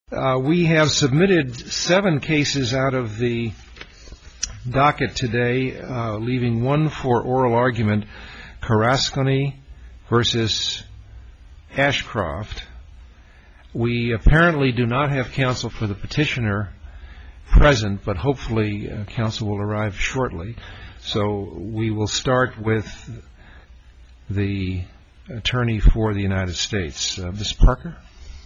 We have submitted 7 cases out of the docket today, leaving 1 for oral argument. Carrasconi versus Ashcroft. We apparently do not have counsel for the petitioner present, but hopefully counsel will arrive shortly. So we will start with the attorney for the United States. Ms. Parker?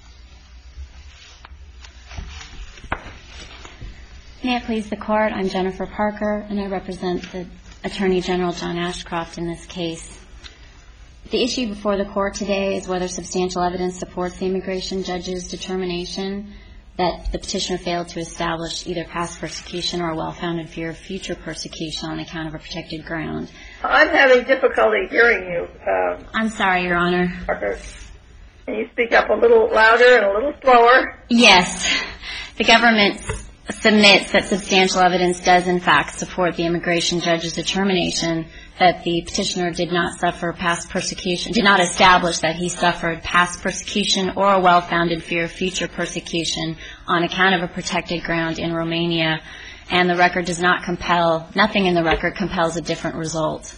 May it please the Court, I'm Jennifer Parker, and I represent the Attorney General John Ashcroft in this case. The issue before the Court today is whether substantial evidence supports the immigration judge's determination that the petitioner failed to establish either past persecution or a well-founded fear of future persecution on account of a protected ground. I'm having difficulty hearing you. I'm sorry, Your Honor. Parker, can you speak up a little louder and a little slower? Yes. The government submits that substantial evidence does in fact support the immigration judge's determination that the petitioner did not suffer past persecution, did not establish that he suffered past persecution or a well-founded fear of future persecution on account of a protected ground in Romania, and the record does not compel, nothing in the record compels a different result.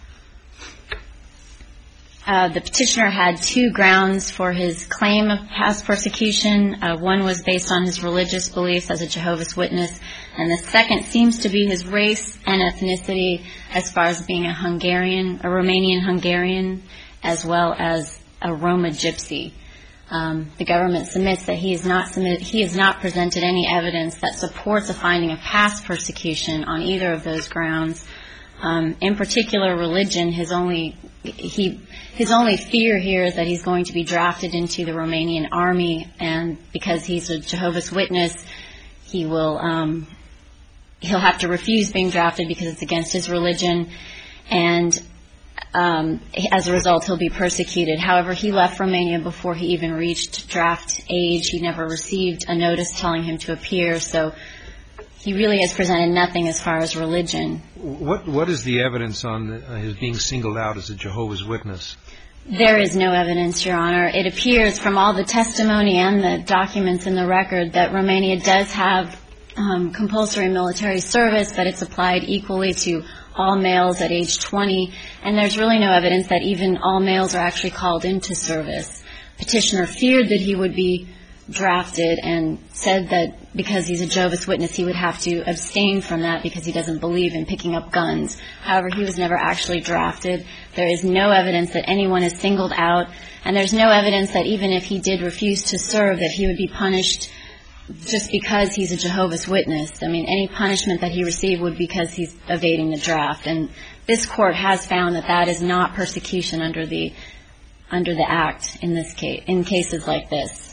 The petitioner had 2 grounds for his claim of past persecution. One was based on his religious beliefs as a Jehovah's Witness, and the second seems to be his race and ethnicity as far as being a Hungarian, a Romanian Hungarian, as well as a Roma Gypsy. The government submits that he has not presented any evidence that supports a finding of past persecution on either of those grounds. In particular, religion, his only fear here is that he's going to be drafted into the Romanian army, and because he's a Jehovah's Witness, he'll have to refuse being drafted because it's against his religion, and as a result, he'll be persecuted. However, he left Romania before he even reached draft age. He never received a notice telling him to appear, so he really has presented nothing as far as religion. What is the evidence on his being singled out as a Jehovah's Witness? There is no evidence, Your Honor. It appears from all the testimony and the documents in the record that Romania does have compulsory military service, that it's applied equally to all males at age 20, and there's really no evidence that even all males are actually called into service. Petitioner feared that he would be drafted and said that because he's a Jehovah's Witness he would have to abstain from that because he doesn't believe in picking up guns. However, he was never actually drafted. There is no evidence that anyone is singled out, and there's no evidence that even if he did refuse to serve that he would be punished just because he's a Jehovah's Witness. I mean, any punishment that he received would be because he's evading the draft, and this court has found that that is not persecution under the act in this case, in cases like this.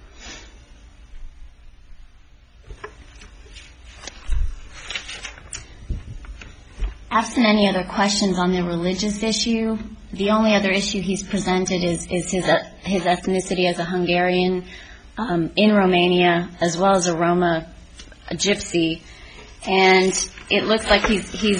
Absent any other questions on the religious issue, the only other issue he's presented is his ethnicity as a Hungarian in Romania, as well as a Roma Gypsy, and it looks like he's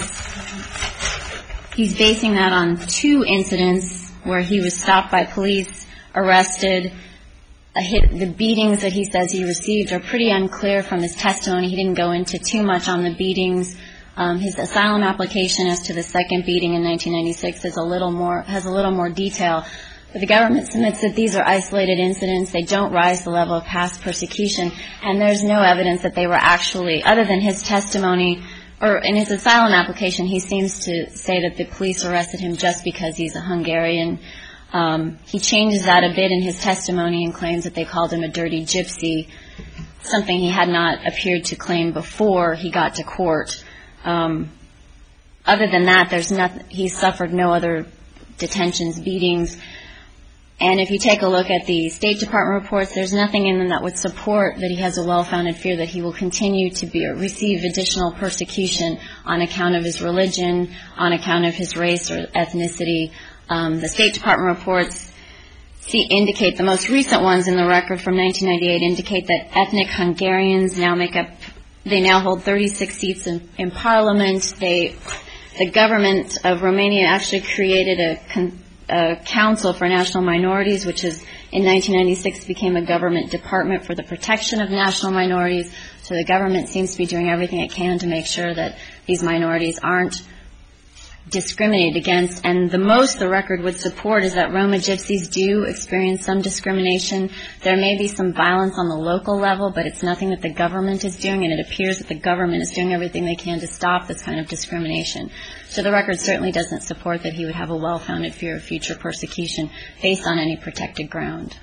basing that on 2 incidents where he was stopped by police, arrested. The beatings that he says he received are pretty unclear from his testimony. He didn't go into too much on the beatings. His asylum application as to the second beating in 1996 has a little more detail. But the government submits that these are isolated incidents. They don't rise to the level of past persecution, and there's no evidence that they were actually, other than his testimony, or in his asylum application, he seems to say that the police arrested him just because he's a Hungarian. He changes that a bit in his testimony and claims that they called him a dirty gypsy, something he had not appeared to claim before he got to court. Other than that, he suffered no other detentions, beatings. And if you take a look at the State Department reports, there's nothing in them that would support that he has a well-founded fear that he will continue to receive additional persecution on account of his religion, on account of his race or ethnicity. The State Department reports indicate, the most recent ones in the record from 1998 indicate that ethnic Hungarians now hold 36 seats in Parliament. The government of Romania actually created a council for national minorities, which is In 1996, it became a government department for the protection of national minorities. So the government seems to be doing everything it can to make sure that these minorities aren't discriminated against. And the most the record would support is that Roma gypsies do experience some discrimination. There may be some violence on the local level, but it's nothing that the government is doing, and it appears that the government is doing everything they can to stop this kind of discrimination. So the record certainly doesn't support that he would have a well-founded fear of future persecution based on any protected ground.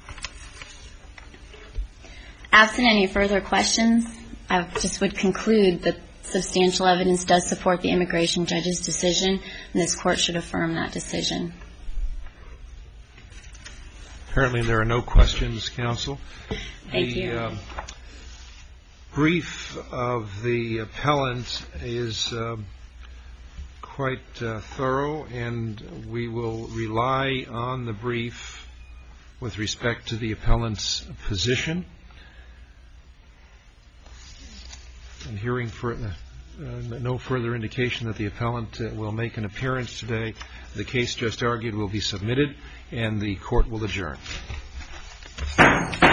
Absent any further questions, I just would conclude that substantial evidence does support the immigration judge's decision, and this court should affirm that decision. Apparently there are no questions, counsel. Thank you. The brief of the appellant is quite thorough, and we will rely on the brief with respect to the appellant's position. And hearing no further indication that the appellant will make an appearance today, the case just argued will be submitted and the court will adjourn.